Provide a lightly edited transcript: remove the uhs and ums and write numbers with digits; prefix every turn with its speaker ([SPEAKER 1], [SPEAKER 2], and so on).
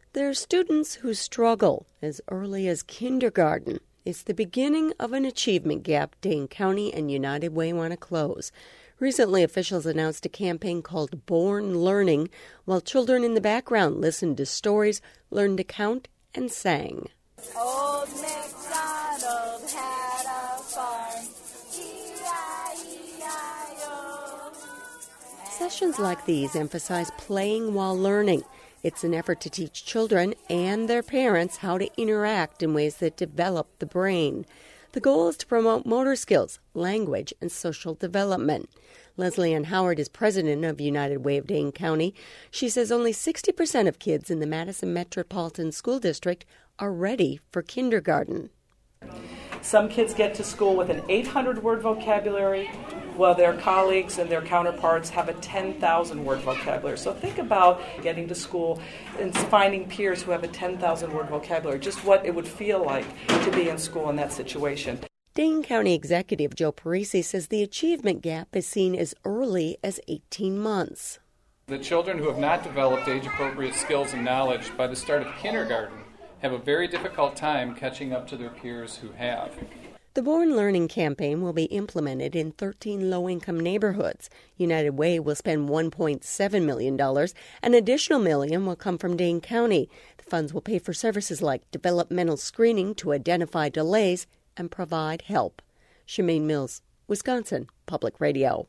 [SPEAKER 1] There are students who struggle as early as kindergarten. It's the beginning of an achievement gap Dane County and United Way want to close. Recently, officials announced a campaign called Born Learning, while children in the background listened to stories, learned to count, and sang.
[SPEAKER 2] Old MacDonald had a farm, E-I-E-I-O.
[SPEAKER 1] Sessions like these emphasize playing while learning. It's an effort to teach children and their parents how to interact in ways that develop the brain. The goal is to promote motor skills, language, and social development. Leslie Ann Howard is president of United Way of Dane County. She says only 60% of kids in the Madison Metropolitan School District are ready for kindergarten.
[SPEAKER 3] Some kids get to school with an 800-word vocabulary, while their colleagues and their counterparts have a 10,000-word vocabulary. So think about getting to school and finding peers who have a 10,000-word vocabulary, just what it would feel like to be in school in that situation.
[SPEAKER 1] Dane County Executive Joe Parisi says the achievement gap is seen as early as 18 months.
[SPEAKER 4] The children who have not developed age-appropriate skills and knowledge by the start of kindergarten have a very difficult time catching up to their peers who have.
[SPEAKER 1] The Born Learning campaign will be implemented in 13 low-income neighborhoods. United Way will spend $1.7 million. An additional $1 million will come from Dane County. The funds will pay for services like developmental screening to identify delays and provide help. Shemaine Mills, Wisconsin Public Radio.